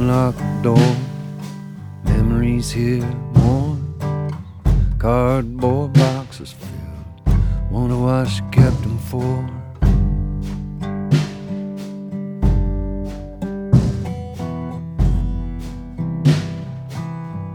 unlocked door, memories here worn, cardboard boxes filled. Wonder what she kept them for.